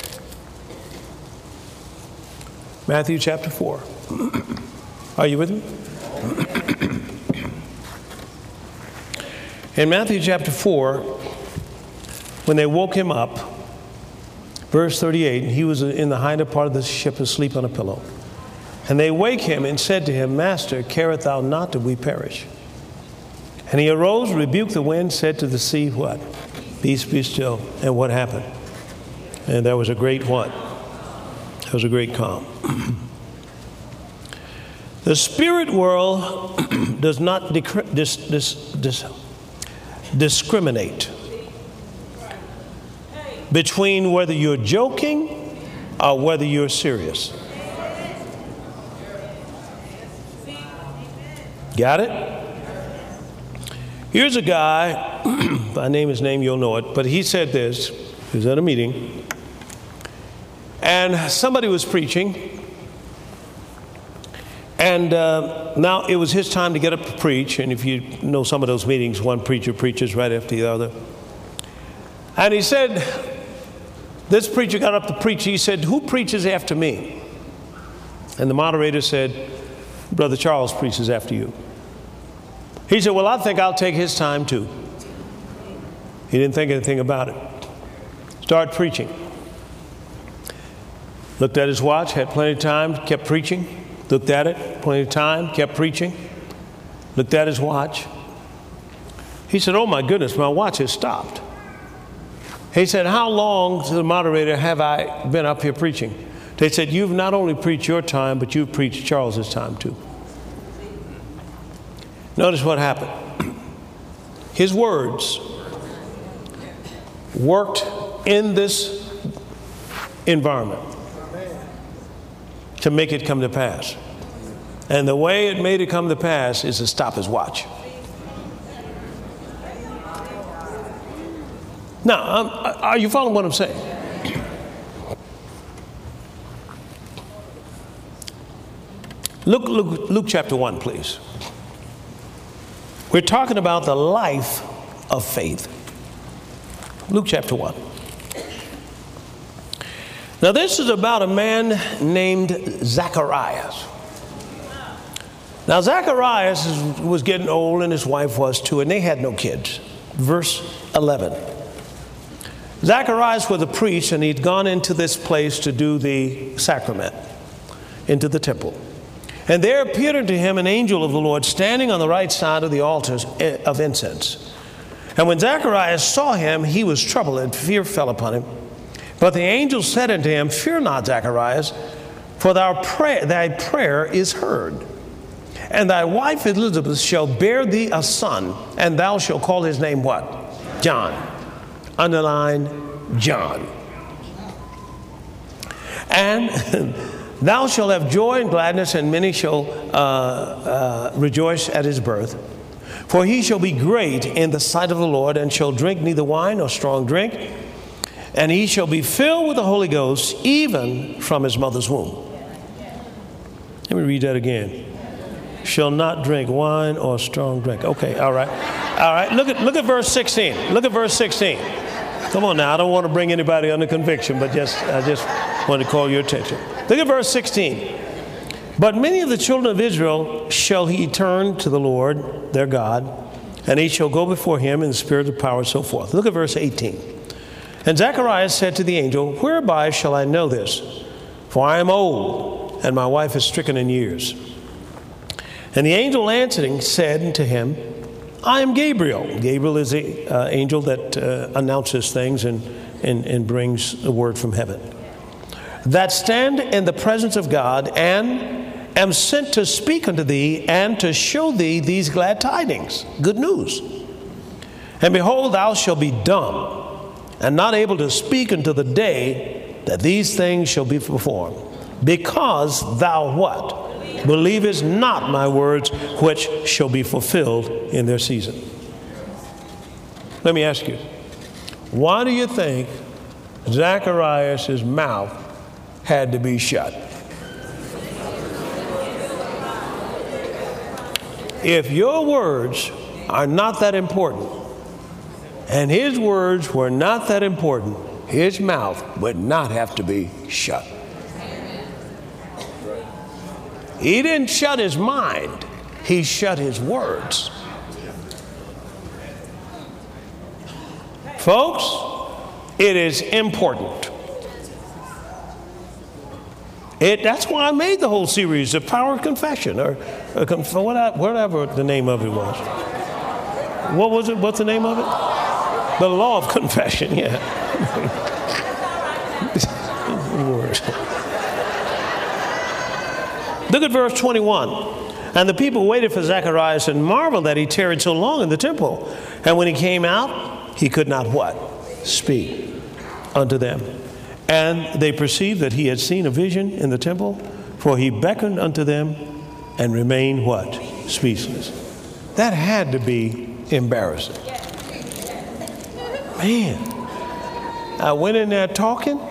Matthew chapter four. Are you with me? In Matthew chapter four, when they woke him up, verse thirty-eight, he was in the hinder part of the ship asleep on a pillow. And they wake him and said to him, Master, carest thou not that we perish? And he arose, rebuked the wind, said to the sea, what? Peace, be still. And what happened? And there was a great what? There was a great calm. The spirit world does not dec- dis- dis- dis- discriminate between whether you're joking or whether you're serious. Got it? Here's a guy, if I name his name, you'll know it, but he said this. He was at a meeting, and somebody was preaching, and uh, now it was his time to get up to preach, and if you know some of those meetings, one preacher preaches right after the other. And he said, this preacher got up to preach, he said, who preaches after me? And the moderator said, Brother Charles preaches after you. He said, well, I think I'll take his time too. He didn't think anything about it. Started preaching. Looked at his watch, had plenty of time, kept preaching. Looked at it, plenty of time, kept preaching. Looked at his watch. He said, oh my goodness, my watch has stopped. He said, how long, to the moderator, have I been up here preaching? They said, you've not only preached your time, but you've preached Charles's time too. Notice what happened. His words worked in this environment to make it come to pass. And the way it made it come to pass is to stop his watch. Now, um, are you following what I'm saying? Luke, Luke, Luke chapter one, please. We're talking about the life of faith. Luke chapter one. Now this is about a man named Zacharias. Now Zacharias is, was getting old, and his wife was too, and they had no kids. Verse eleven. Zacharias was a priest, and he'd gone into this place to do the sacrament, into the temple. And there appeared unto him an angel of the Lord standing on the right side of the altars of incense. And when Zacharias saw him, he was troubled, and fear fell upon him. But the angel said unto him, fear not, Zacharias, for thy prayer, thy prayer is heard. And thy wife Elizabeth shall bear thee a son, and thou shalt call his name what? John. Underline John. And thou shalt have joy and gladness, and many shall uh, uh, rejoice at his birth. For he shall be great in the sight of the Lord, and shall drink neither wine nor strong drink. And he shall be filled with the Holy Ghost, even from his mother's womb. Let me read that again. Shall not drink wine or strong drink. Okay, all right. All right, look at, look at verse sixteen. Look at verse sixteen. Come on now, I don't want to bring anybody under conviction, but just I just want to call your attention. Look at verse sixteen. But many of the children of Israel shall he turn to the Lord their God, and he shall go before him in the spirit of power and so forth. Look at verse eighteen. And Zacharias said to the angel, whereby shall I know this? For I am old, and my wife is stricken in years. And the angel answering said to him, I am Gabriel. Gabriel is the uh, angel that uh, announces things and, and, and brings the word from heaven. That stand in the presence of God, and am sent to speak unto thee, and to show thee these glad tidings. Good news. And behold, thou shalt be dumb, and not able to speak until the day that these things shall be performed. Because thou what? Believest not my words, which shall be fulfilled in their season. Let me ask you, why do you think Zacharias' mouth had to be shut? If your words are not that important, and his words were not that important, his mouth would not have to be shut. He didn't shut his mind, he shut his words. Folks, it is important. It, that's why I made the whole series, The Power of Confession, or, or whatever the name of it was. What was it? What's the name of it? The Law of Confession, yeah. Look at verse twenty-one. And the people waited for Zacharias and marveled that he tarried so long in the temple. And when he came out, he could not what? Speak unto them. And they perceived that he had seen a vision in the temple, for he beckoned unto them and remained what? Speechless. That had to be embarrassing. Man, I went in there talking,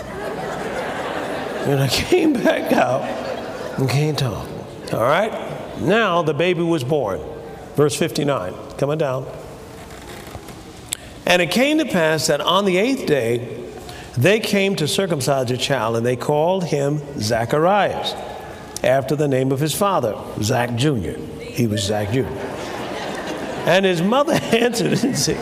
and I came back out and can't talk. All right? Now the baby was born. Verse fifty-nine, coming down. And it came to pass that on the eighth day, they came to circumcise the child, and they called him Zacharias, after the name of his father, Zach Junior He was Zach Junior And his mother answered and said,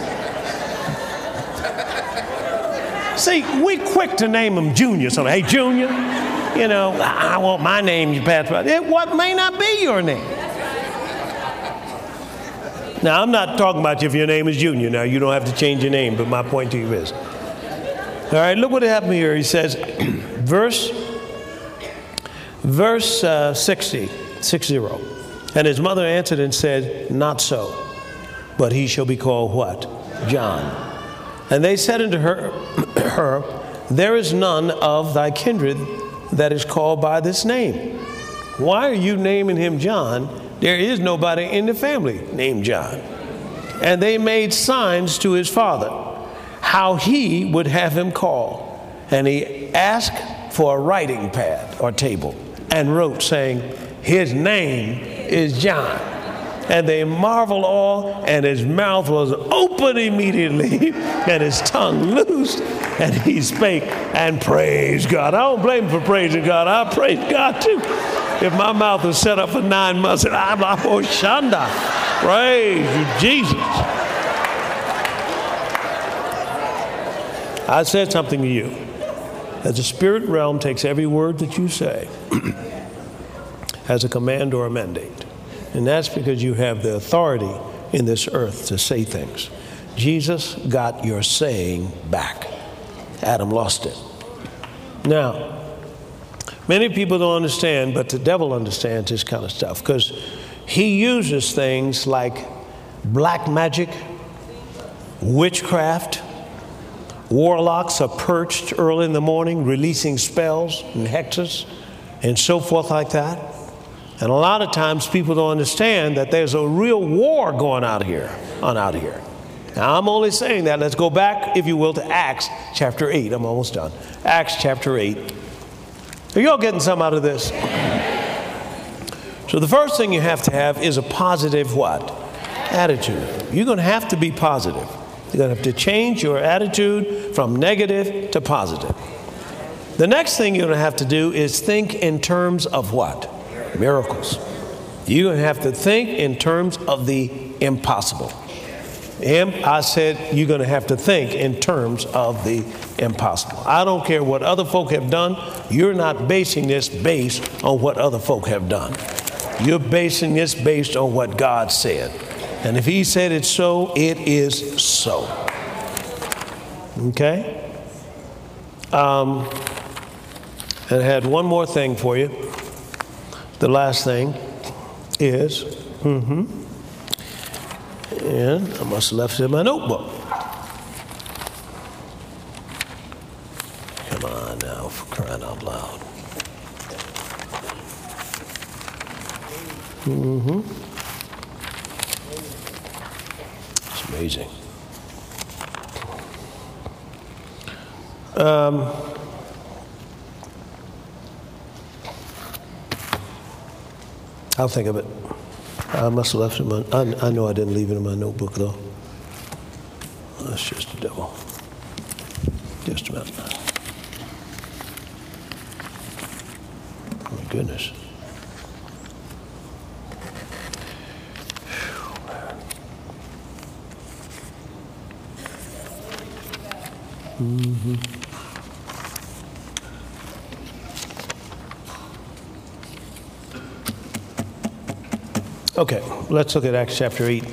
see, we quick to name him Junior. So, hey, Junior, you know, I want my name to pass by. It what may not be your name. Now, I'm not talking about if your name is Junior. Now, you don't have to change your name, but my point to you is, all right, look what happened here. He says, verse, verse uh, sixty, six zero. And his mother answered and said, not so, but he shall be called what? John. And they said unto her, her, there is none of thy kindred that is called by this name. Why are you naming him John? There is nobody in the family named John. And they made signs to his father, how he would have him called. And he asked for a writing pad or table and wrote, saying, his name is John. And they marveled all, and his mouth was open immediately, and his tongue loosed, and he spake and praised God. I don't blame him for praising God. I praise God too. If my mouth was set up for nine months, and I'm like, oh, Shanda, praise you, Jesus. I said something to you. As the spirit realm takes every word that you say as a command or a mandate. And that's because you have the authority in this earth to say things. Jesus got your saying back. Adam lost it. Now, many people don't understand, but the devil understands this kind of stuff because he uses things like black magic, witchcraft. Warlocks are perched early in the morning, releasing spells and hexes and so forth like that. And a lot of times people don't understand that there's a real war going out here, on out here. Now, I'm only saying that. Let's go back, if you will, to Acts chapter eight. I'm almost done. Acts chapter eight. Are you all getting some out of this? So the first thing you have to have is a positive what? Attitude. You're going to have to be positive. You're going to have to change your attitude from negative to positive. The next thing you're going to have to do is think in terms of what? Miracles. You're going to have to think in terms of the impossible. I said you're going to have to think in terms of the impossible. I don't care what other folk have done. You're not basing this based on what other folk have done. You're basing this based on what God said. And if he said it's so, it is so. Okay? Um, and I had one more thing for you. The last thing is, mm-hmm, and I must have left it in my notebook. Come on now, for crying out loud. Mm-hmm. It's amazing. Um, I'll think of it. I must have left it in my, I, I know I didn't leave it in my notebook though. that's just the devil. Just a minute. Oh, my goodness. Mm-hmm. Okay, let's look at Acts chapter eight.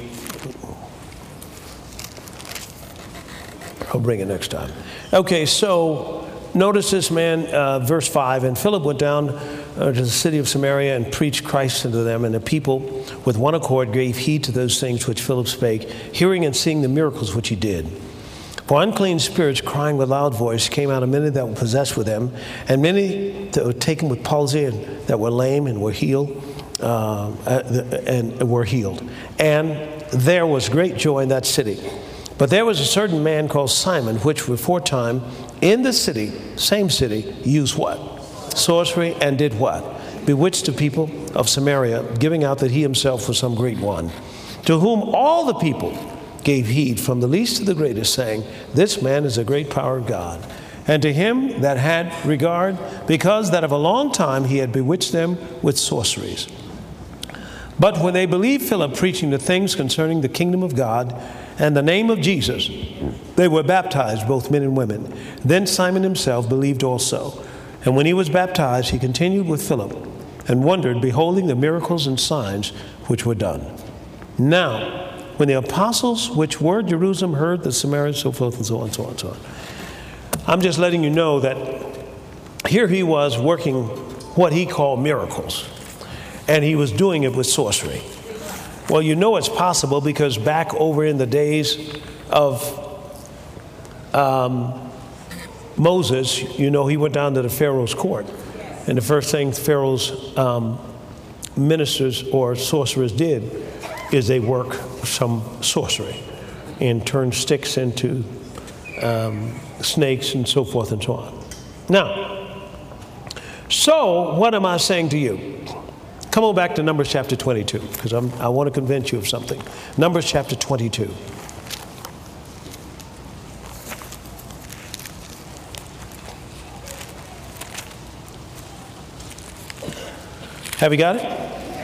I'll bring it next time. Okay, so notice this man, uh, verse five, and Philip went down uh, to the city of Samaria and preached Christ unto them, and the people with one accord gave heed to those things which Philip spake, hearing and seeing the miracles which he did. For unclean spirits, crying with loud voice, came out of many that were possessed with them, and many that were taken with palsy and that were lame and were healed, uh, and were healed. And there was great joy in that city. But there was a certain man called Simon, which beforetime in the city, same city, used what? Sorcery, and did what? Bewitched the people of Samaria, giving out that he himself was some great one, to whom all the people gave heed from the least to the greatest, saying, this man is a great power of God. And to him that had regard, because that of a long time he had bewitched them with sorceries. But when they believed Philip preaching the things concerning the kingdom of God and the name of Jesus, they were baptized, both men and women. Then Simon himself believed also. And when he was baptized, he continued with Philip and wondered, beholding the miracles and signs which were done. Now, when the apostles which were at Jerusalem heard the Samaritans, so forth and so on, so on, so on. I'm just letting you know that here he was working what he called miracles, and he was doing it with sorcery. Well, you know it's possible because back over in the days of um, Moses, you know, he went down to the Pharaoh's court, and the first thing Pharaoh's um, ministers or sorcerers did is they work some sorcery and turn sticks into um, snakes and so forth and so on. Now, so what am I saying to you? Come on back to Numbers chapter twenty-two, because I want to convince you of something. Numbers chapter twenty-two. Have you got it?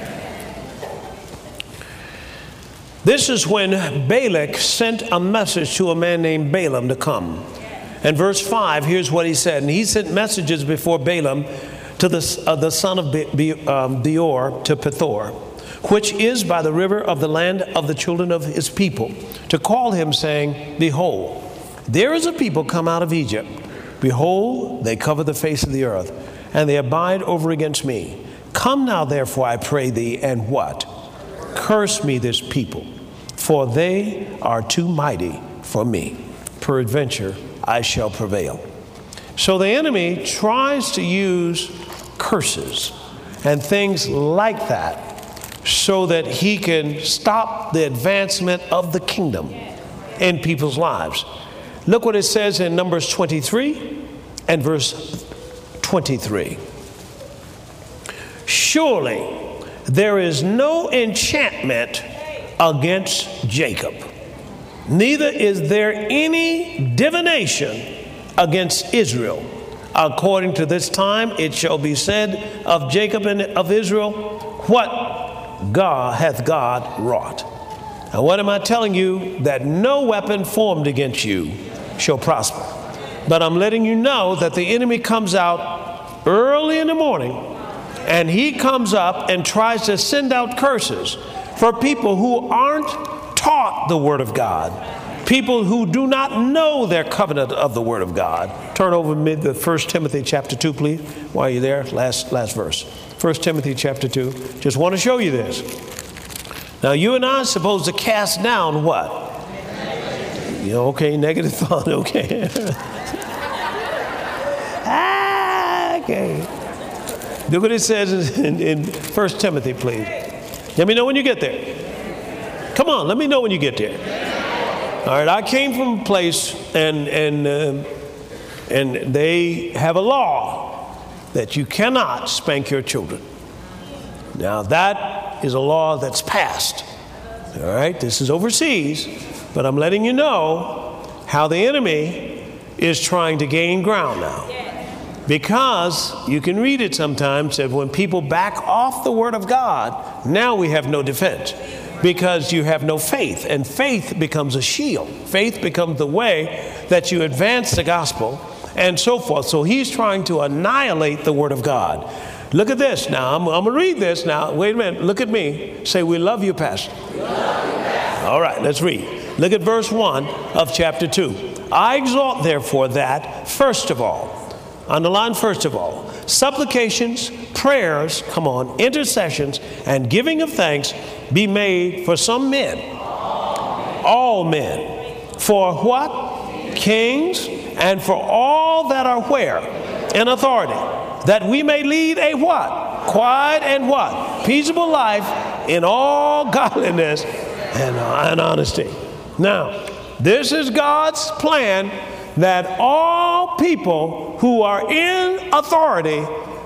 This is when Balak sent a message to a man named Balaam to come. And verse five, here's what he said. And he sent messages before Balaam to the, uh, the son of Be, Be, um, Beor to Pethor, which is by the river of the land of the children of his people, to call him, saying, behold, there is a people come out of Egypt. Behold, they cover the face of the earth, and they abide over against me. Come now, therefore, I pray thee, and what? Curse me this people, for they are too mighty for me. Peradventure, I shall prevail. So the enemy tries to use curses and things like that so that he can stop the advancement of the kingdom in people's lives. Look what it says in Numbers twenty-three and verse twenty-three. Surely there is no enchantment against Jacob, neither is there any divination against Israel. According to this time it shall be said of Jacob and of Israel, what God hath God wrought. And what am I telling you? That no weapon formed against you shall prosper. But I'm letting you know that the enemy comes out early in the morning, and he comes up and tries to send out curses for people who aren't taught the Word of God. People who do not know their covenant of the Word of God. Turn over mid to First Timothy chapter two, please, while you're there. Last, last verse. First Timothy chapter two. Just want to show you this. Now, you and I are supposed to cast down what? Yeah, okay, negative thought, okay. ah, okay. Look what it says in, in First Timothy, please. Let me know when you get there. Come on, let me know when you get there. All right, I came from a place, and and uh, and they have a law that you cannot spank your children. Now that is a law that's passed. All right, this is overseas, but I'm letting you know how the enemy is trying to gain ground now. Because you can read it sometimes that when people back off the word of God, now we have no defense because you have no faith, and faith becomes a shield. Faith becomes the way that you advance the gospel and so forth. So he's trying to annihilate the word of God. Look at this now. I'm, I'm going to read this now. Wait a minute. Look at me. Say, we love you, Pastor. We love you, Pastor. All right, let's read. Look at verse one of chapter two. I exhort, therefore, that first of all, underline first of all, supplications, prayers, come on, intercessions, and giving of thanks be made for some men, all men, for what? Kings, and for all that are where? In authority, that we may lead a what? Quiet and what? Peaceable life in all godliness and, uh, and honesty. Now, this is God's plan, that all people who are in authority,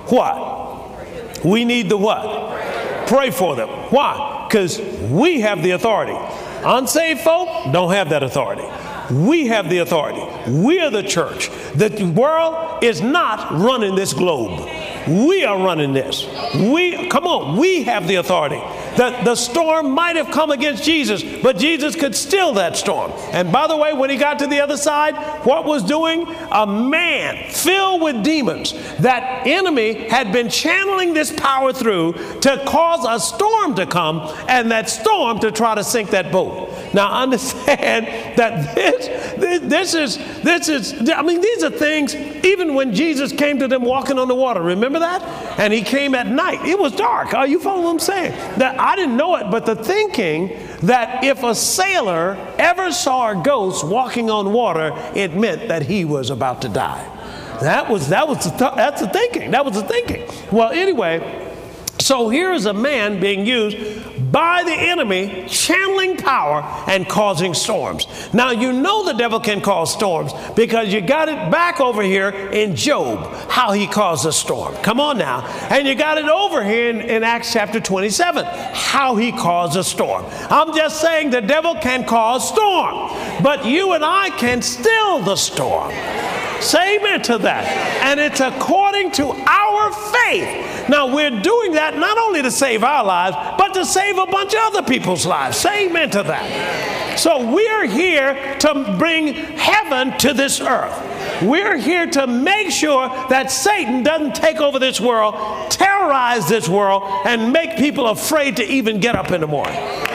what? We need the what? Pray for them. Why? Because we have the authority. Unsaved folk don't have that authority. We have the authority. We are the church. The world is not running this globe. We are running this. We, come on, we have the authority. The, the storm might have come against Jesus, but Jesus could still that storm. And by the way, when he got to the other side, what was doing? A man filled with demons. That enemy had been channeling this power through to cause a storm to come, and that storm to try to sink that boat. Now understand that this, this, this is, this is, I mean, these are things, even when Jesus came to them walking on the water, remember that? And he came at night. It was dark. Are you following what I'm saying? That I didn't know it, but the thinking that if a sailor ever saw a ghost walking on water, it meant that he was about to die. That was, that was, the th- that's the thinking. That was the thinking. Well, anyway, so here is a man being used by the enemy, channeling power and causing storms. Now, you know the devil can cause storms because you got it back over here in Job, how he caused a storm. Come on now. And you got it over here in, in Acts chapter twenty-seven, how he caused a storm. I'm just saying the devil can cause storm, but you and I can still the storm. Say amen to that. And it's according to our faith. Now, we're doing that not only to save our lives, but to save a bunch of other people's lives. Say amen to that. So we're here to bring heaven to this earth. We're here to make sure that Satan doesn't take over this world, terrorize this world, and make people afraid to even get up in the morning.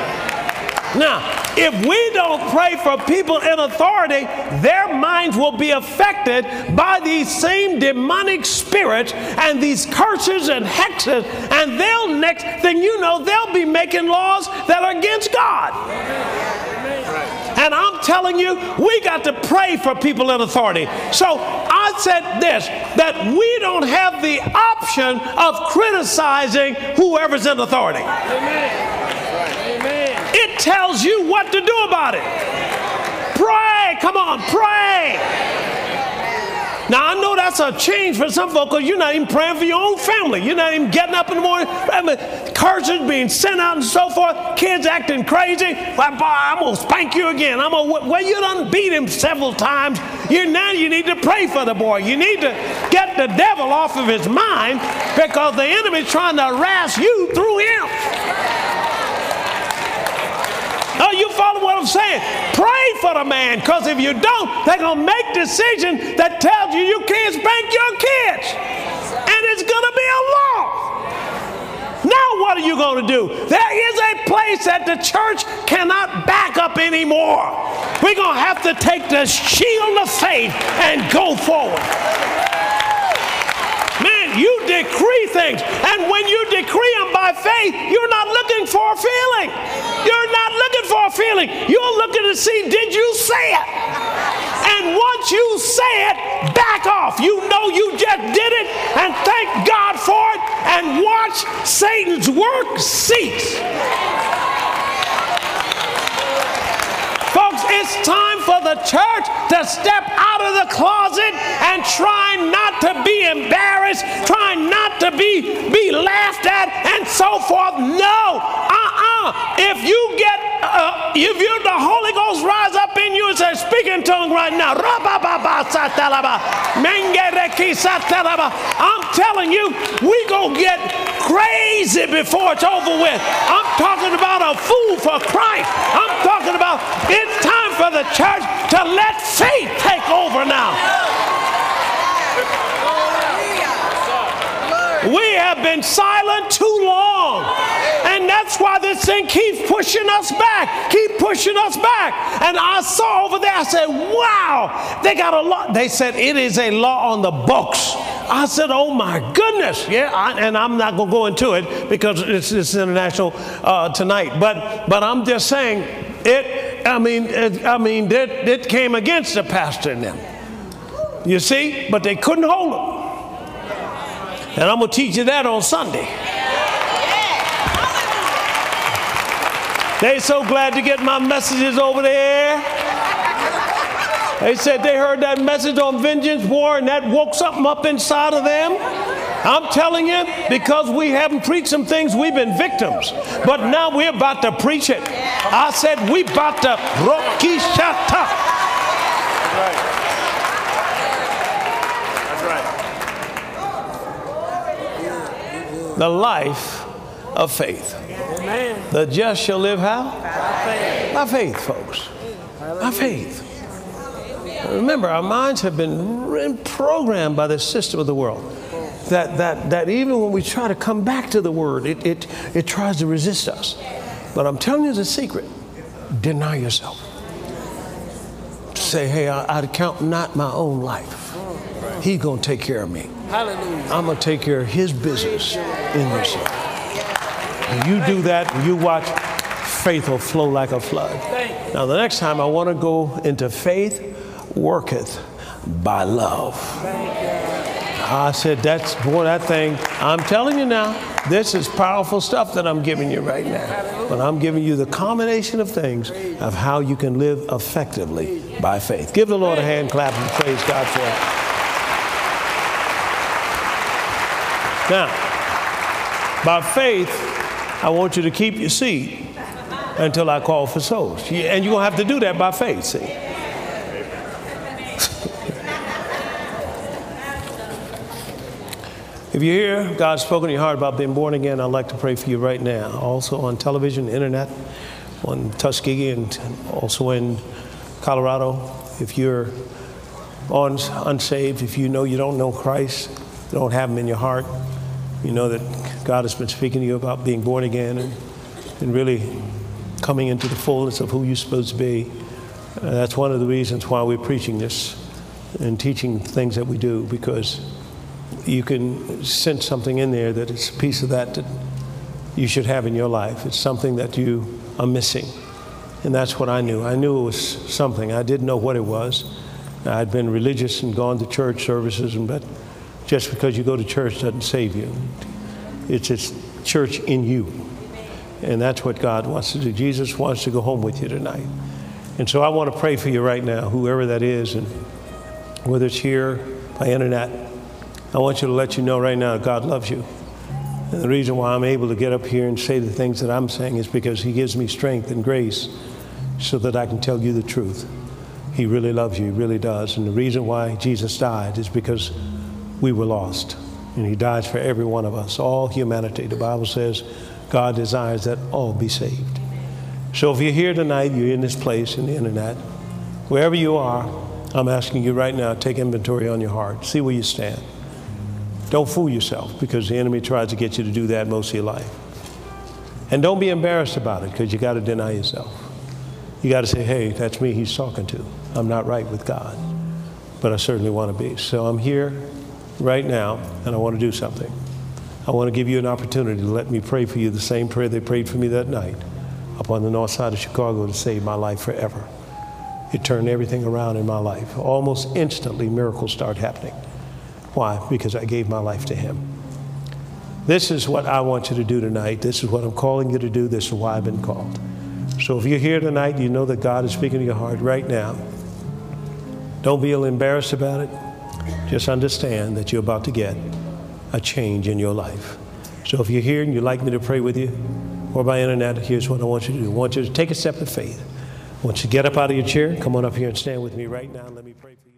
Now, if we don't pray for people in authority, their minds will be affected by these same demonic spirits and these curses and hexes, and they'll, next thing you know, they'll be making laws that are against God. And I'm telling you, we got to pray for people in authority. So I said this, that we don't have the option of criticizing whoever's in authority. Amen. It tells you what to do about it. Pray. Come on, pray. Now, I know that's a change for some folks because you're not even praying for your own family. You're not even getting up in the morning. I mean, curses being sent out and so forth. Kids acting crazy. Well, boy, I'm going to spank you again. I'm gonna, well, you done beat him several times. You, now you need to pray for the boy. You need to get the devil off of his mind because the enemy's trying to harass you through him. Oh, you follow what I'm saying? Pray for the man, because if you don't, they're going to make decisions that tells you you can't spank your kids. And it's going to be a law. Now what are you going to do? There is a place that the church cannot back up anymore. We're going to have to take the shield of faith and go forward. Man, you decree things, and when you decree them by faith, you're not looking for a feeling. You're not looking for a feeling. You're looking to see, did you say it? And once you say it, back off. You know you just did it, and thank God for it, and watch Satan's work cease. Folks, it's time for the church to step out of the closet and try not to be embarrassed, try not to be, be laughed at, and so forth. No, uh-uh. If you get, uh, if you, the Holy Ghost rise up in you and says, speak in tongues right now. I'm telling you, we gonna get crazy before it's over with. I'm talking about a fool for Christ. I'm talking about it's time for the church to let faith take over now. We have been silent too long. And that's why this thing keeps pushing us back, keep pushing us back. And I saw over there, I said, wow, they got a law. They said it is a law on the books. I said, oh my goodness. Yeah, I, and I'm not going to go into it because it's, it's international uh, tonight. But but I'm just saying, it, I mean, it, I mean, it, it came against the pastor and them. You see? But they couldn't hold him. And I'm going to teach you that on Sunday. They so glad to get my messages over there. They said they heard that message on vengeance, war, and that woke something up inside of them. I'm telling you, because we haven't preached some things, we've been victims. But now we're about to preach it. I said we about to roki shata. The life of faith. Amen. The just shall live how? By faith. By faith, folks. By faith. Remember, our minds have been programmed by the system of the world. That, that, that even when we try to come back to the Word, it, it, it tries to resist us. But I'm telling you the secret. Deny yourself. Say, hey, I, I count not my own life. He's going to take care of me. Hallelujah. I'm going to take care of His business in this life. And you do that, and you watch faith will flow like a flood. Now, the next time I want to go into faith worketh by love. I said, that's, boy, that thing, I'm telling you now, this is powerful stuff that I'm giving you right now. But I'm giving you the combination of things of how you can live effectively by faith. Give the Lord a hand clap and praise God for it. Now, by faith, I want you to keep your seat until I call for souls. And you're going to have to do that by faith, see. If you hear God spoken in your heart about being born again, I'd like to pray for you right now. Also on television, internet, on Tuskegee, and also in Colorado. If you're on, unsaved, if you know you don't know Christ, you don't have Him in your heart, you know that God has been speaking to you about being born again and, and really coming into the fullness of who you're supposed to be. Uh, that's one of the reasons why we're preaching this and teaching things that we do, because you can sense something in there that it's a piece of that that you should have in your life. It's something that you are missing. And that's what I knew. I knew it was something. I didn't know what it was. I'd been religious and gone to church services, and but just because you go to church doesn't save you. It's a church in you. And that's what God wants to do. Jesus wants to go home with you tonight. And so I want to pray for you right now, whoever that is, and whether it's here, by internet. I want you to let you know right now God loves you. And the reason why I'm able to get up here and say the things that I'm saying is because He gives me strength and grace so that I can tell you the truth. He really loves you. He really does. And the reason why Jesus died is because we were lost. And He died for every one of us, all humanity. The Bible says God desires that all be saved. So if you're here tonight, you're in this place, in the internet, wherever you are, I'm asking you right now, take inventory on your heart. See where you stand. Don't fool yourself, because the enemy tries to get you to do that most of your life. And don't be embarrassed about it, because you got to deny yourself. You got to say, hey, that's me He's talking to. I'm not right with God, but I certainly want to be. So I'm here right now, and I want to do something. I want to give you an opportunity to let me pray for you the same prayer they prayed for me that night up on the north side of Chicago to save my life forever. It turned everything around in my life. Almost instantly, miracles start happening. Why? Because I gave my life to Him. This is what I want you to do tonight. This is what I'm calling you to do. This is why I've been called. So if you're here tonight, you know that God is speaking to your heart right now. Don't be embarrassed about it. Just understand that you're about to get a change in your life. So if you're here and you'd like me to pray with you, or by internet, here's what I want you to do. I want you to take a step of faith. I want you to get up out of your chair. Come on up here and stand with me right now. Let me pray for you.